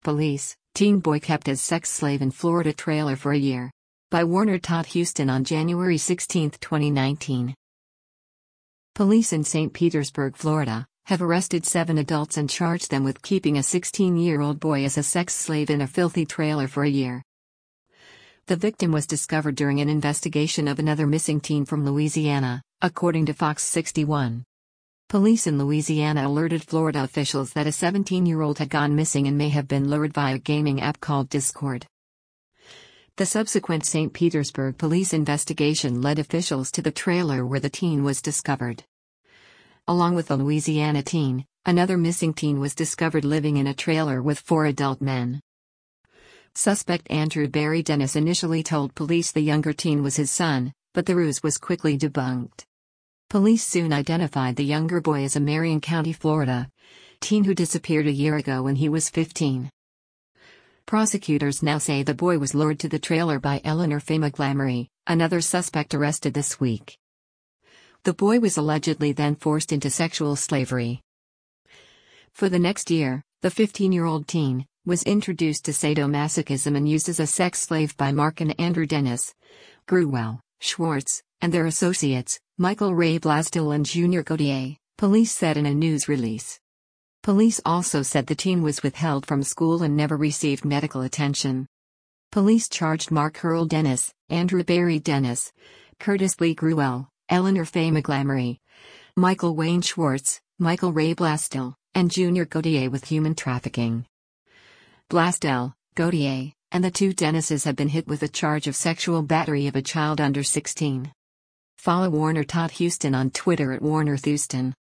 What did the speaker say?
Police, teen boy kept as sex slave in Florida trailer for a year. By Warner Todd Houston on January 16, 2019. Police in St. Petersburg, Florida, have arrested 7 adults and charged them with keeping a 16-year-old boy as a sex slave in a filthy trailer for a year. The victim was discovered during an investigation of another missing teen from Louisiana, according to Fox 61. Police in Louisiana alerted Florida officials that a 17-year-old had gone missing and may have been lured via a gaming app called Discord. The subsequent St. Petersburg police investigation led officials to the trailer where the teen was discovered. Along with the Louisiana teen, another missing teen was discovered living in a trailer with 4 adult men. Suspect Andrew Barry Dennis initially told police the younger teen was his son, but the ruse was quickly debunked. Police soon identified the younger boy as a Marion County, Florida teen who disappeared a year ago when he was 15. Prosecutors now say the boy was lured to the trailer by Eleanor Famaglamary, another suspect arrested this week. The boy was allegedly then forced into sexual slavery. For the next year, the 15-year-old teen was introduced to sadomasochism and used as a sex slave by Mark and Andrew Dennis, Gruwell, Schwartz, and their associates, Michael Ray Blasdell and Junior Gautier, police said in a news release. Police also said the teen was withheld from school and never received medical attention. Police charged Mark Hurl Dennis, Andrew Barry Dennis, Curtis Lee Gruwell, Eleanor Famaglamary, Michael Wayne Schwartz, Michael Ray Blasdell, and Junior Gautier with human trafficking. Blasdell, Gautier, and the 2 Dennises have been hit with a charge of sexual battery of a child under 16. Follow Warner Todd Houston on Twitter at WarnerThouston.